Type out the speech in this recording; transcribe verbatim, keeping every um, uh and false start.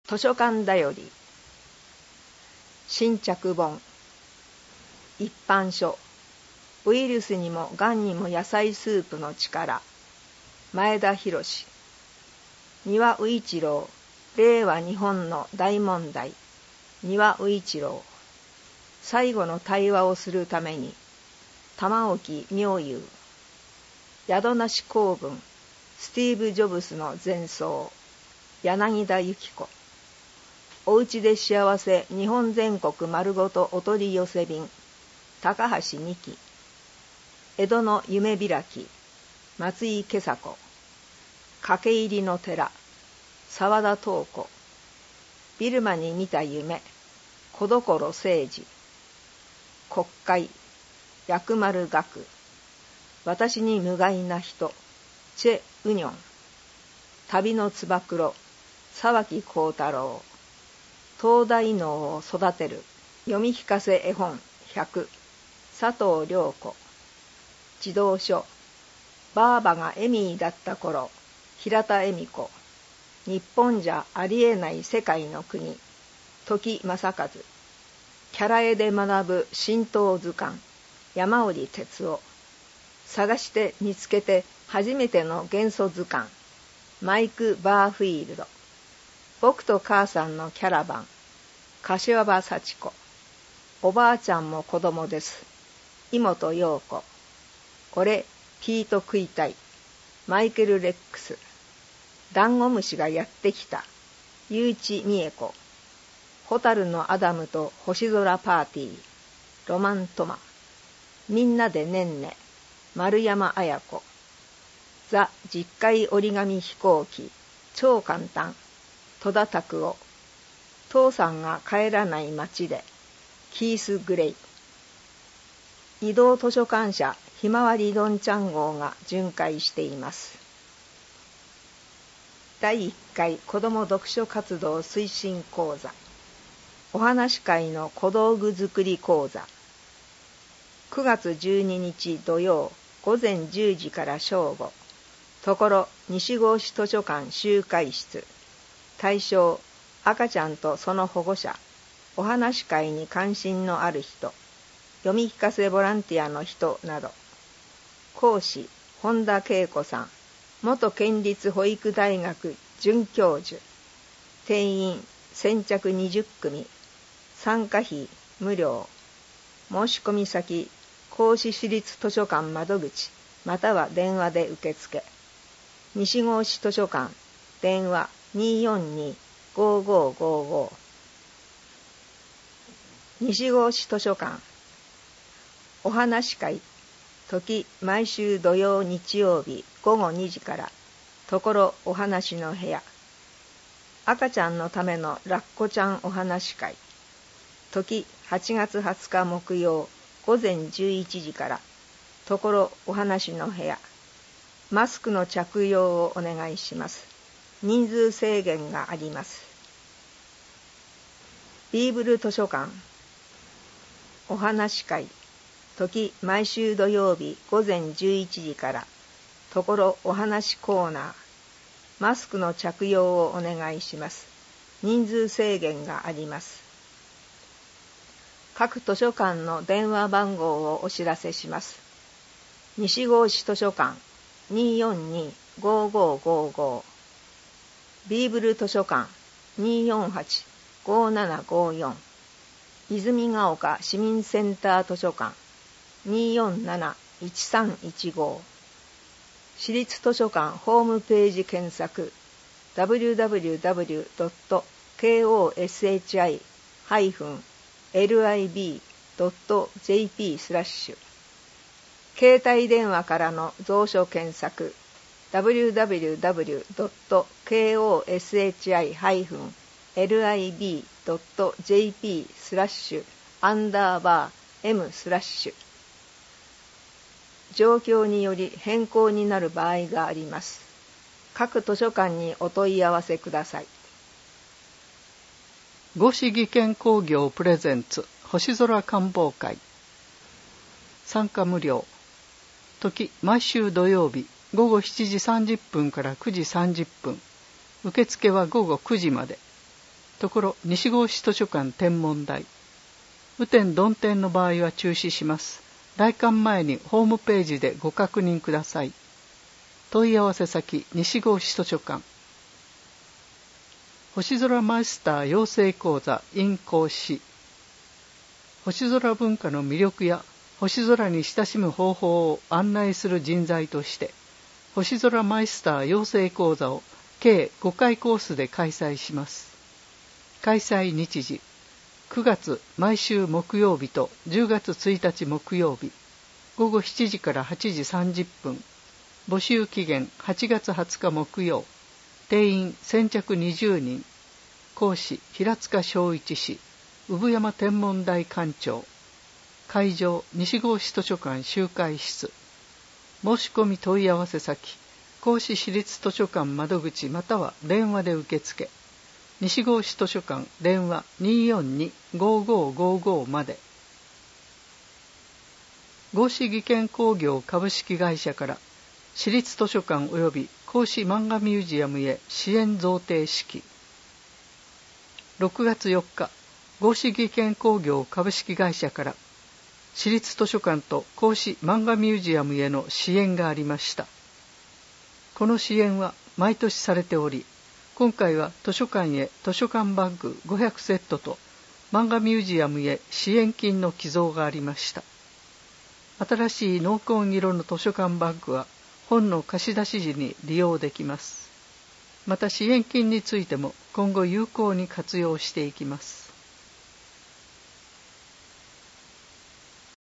図書館だより新着本一般書ウイルスにもがんにも野菜スープの力前田博丹羽宇一郎令和日本の大問題丹羽宇一郎最後の対話をするために玉置妙友宿なし公文スティーブ・ジョブスの前奏柳田由紀子おうちで幸せ日本全国丸ごとお取り寄せ便高橋美希江戸の夢開き松井今朝子掛け入りの寺沢田東子ビルマに見た夢小所誠治国会薬丸学私に無害な人チェ・ウニョン旅のつば九郎沢木耕太郎東大脳を育てる読み聞かせ絵本ひゃく佐藤良子児童書バーバがエミーだった頃平田恵美子日本じゃありえない世界の国時正和キャラ絵で学ぶ神道図鑑山折哲夫探して見つけて初めての元素図鑑マイク・バーフィールド僕と母さんのキャラバン柏葉幸子おばあちゃんも子供です妹陽子俺ピート食いたいマイケル・レックスダンゴムシがやってきた結内美恵子ホタルのアダムと星空パーティーロマントマみんなでねんね丸山綾子ザ・実会折り紙飛行機超簡単戸田拓夫父さんが帰らない街でキース・グレイ移動図書館社ひまわりどんちゃん号が巡回していますだいいっかい子ども読書活動推進講座お話会の小道具作り講座くがつじゅうににち土曜午前じゅうじから正午ところ西郷市図書館集会室対象赤ちゃんとその保護者お話会に関心のある人読み聞かせボランティアの人など講師本田恵子さん元県立保育大学准教授定員先着にじゅっくみ参加費無料申し込み先甲子市立図書館窓口または電話で受付西郷市図書館電話 にーよんにーごーごーごーごー 西郷市図書館お話会時毎週土曜日曜日ごごにじからところお話の部屋赤ちゃんのためのラッコちゃんお話会時はちがつはつか木曜午前じゅういちじからところお話の部屋マスクの着用をお願いします人数制限がありますビーブル図書館お話会時毎週土曜日午前じゅういちじからところお話コーナーマスクの着用をお願いします人数制限があります各図書館の電話番号をお知らせします西郷市図書館 にーよんにーごーごーごーごー ビーブル図書館 にーよんはちごーななごーよん 泉ヶ丘市民センター図書館 にーよんなないちさんいちご 市立図書館ホームページ検索 ダブリューダブリューダブリュードットケーオーエスエイチアイハイフンエルアイビードットジェーピー スラッシュ携帯電話からの蔵書検索 ダブリューダブリューダブリュードットケーオーエスエイチアイハイフンエルアイビードットジェーピー スラッシュアンダーバー M スラッシュ状況により変更になる場合があります。各図書館にお問い合わせください。 五市技研工業プレゼンツ星空観望会参加無料時毎週土曜日午後しちじさんじゅっぷんからくじさんじゅっぷん受付は午後くじまでところ西郷市図書館天文台。雨天曇天の場合は中止します。来館前にホームページでご確認ください。問い合わせ先西郷市図書館。星空マイスター養成講座 in 講師。星空文化の魅力や星空に親しむ方法を案内する人材として、星空マイスター養成講座を計ごかいコースで開催します。開催日時、くがつ毎週木曜日とじゅうがつついたち木曜日、ごごしちじからはちじさんじゅっぷん、募集期限はちがつはつか木曜、定員先着にじゅうにん、講師平塚正一氏、産山天文台館長、会場西郷市図書館集会室。申し込み問い合わせ先、甲子市立図書館窓口または電話で受付。西郷市図書館電話 にーよんに ごーごーごーごー まで。合志技研工業株式会社から市立図書館及び甲子漫画ミュージアムへ支援贈呈式。ろくがつよっか、合志技研工業株式会社から市立図書館と甲子漫画ミュージアムへの支援がありました。この支援は毎年されており、今回は図書館へ図書館バッグごひゃくセットと漫画ミュージアムへ支援金の寄贈がありました。新しい濃紺色の図書館バッグは本の貸し出し時に利用できます。また支援金についても今後有効に活用していきます。